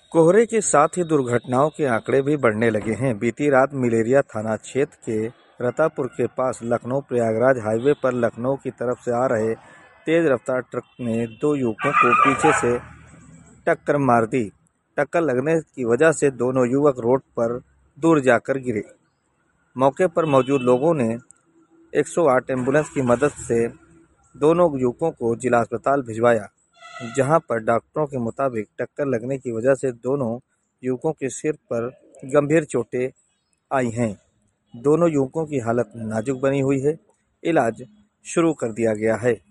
कोहरे के साथ ही दुर्घटनाओं के आंकड़े भी बढ़ने लगे हैं। बीती रात मिलेरिया थाना क्षेत्र के रतापुर के पास लखनऊ प्रयागराज हाईवे पर लखनऊ की तरफ से आ रहे तेज रफ्तार ट्रक ने दो युवकों को पीछे से टक्कर मार दी। टक्कर लगने की वजह से दोनों युवक रोड पर दूर जाकर गिरे। मौके पर मौजूद लोगों ने 108 एम्बुलेंस की मदद से दोनों युवकों को जिला अस्पताल भिजवाया, जहां पर डॉक्टरों के मुताबिक टक्कर लगने की वजह से दोनों युवकों के सिर पर गंभीर चोटें आई हैं। दोनों युवकों की हालत नाजुक बनी हुई है। इलाज शुरू कर दिया गया है।